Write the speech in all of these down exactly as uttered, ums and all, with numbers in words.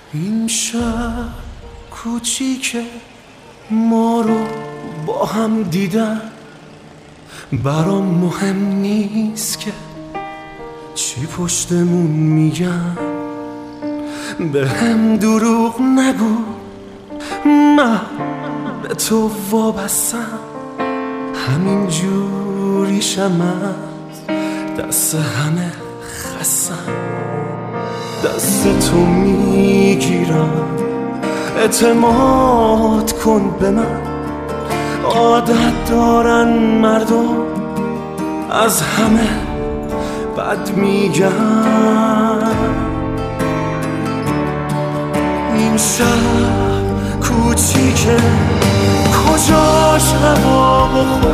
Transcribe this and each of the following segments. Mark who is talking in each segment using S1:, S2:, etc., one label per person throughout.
S1: این شهر کوچیکه ما رو با هم دیدن، برام مهم نیست که چی پشتمون میگن. به هم دروغ نگو، من به تو وابستم، همین جوریشم از دست همه خستم. دست تو میگیرم، اعتماد کن به من. عادت دارن مردم از همه بد میگن. این شهر کوچیکه، کجاش هوا بخور،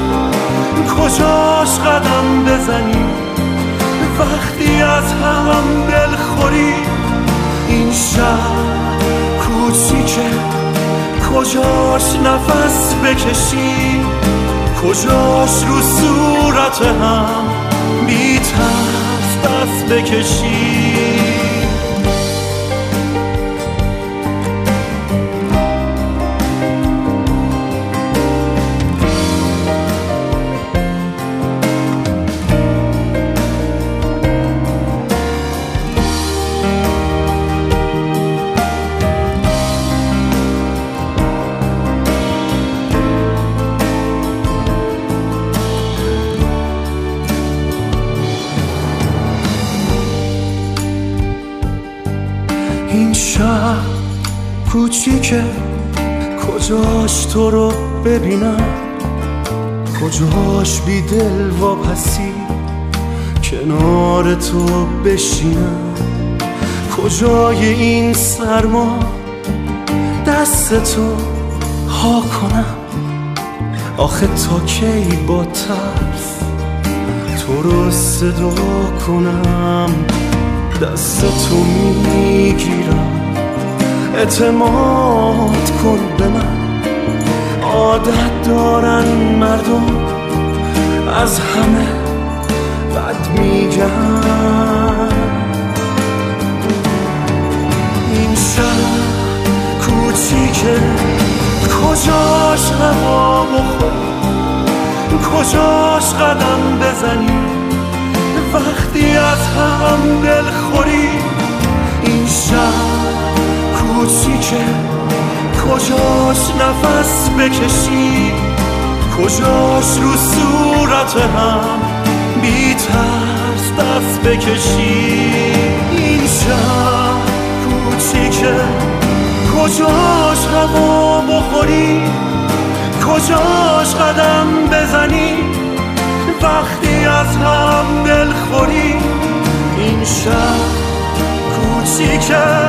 S1: کجاش قدم بزنی وقتی از هم دلخوری. این شهر کوچیکه، کجاش نفس بکشی، کجاش رو صورت هم بی ترس دست بکشی. این شهر کوچیکه، کجاش تو رو ببینم، کجاش بی دل واپسی کنار تو بشینم. کجای این سرما دست تو ها کنم، آخه تا کی با ترس تو رو صدا کنم. دست تو میگیرم، اعتماد کن به من. عادت دارن مردم از همه بد میگن. این شهر کوچیکه، کجاش هوا بخور، کجاش قدم بزنی وقتی از هم دلخوری. این شهر کوچیکه، کجاش نفس بکشی، کجاش رو صورت هم بی ترس دست بکشی. این شهر کوچیکه، کجاش هوا بخوری، کجاش قدم بزنی وقتی از هم دلخوری. این شهر کوچیکه،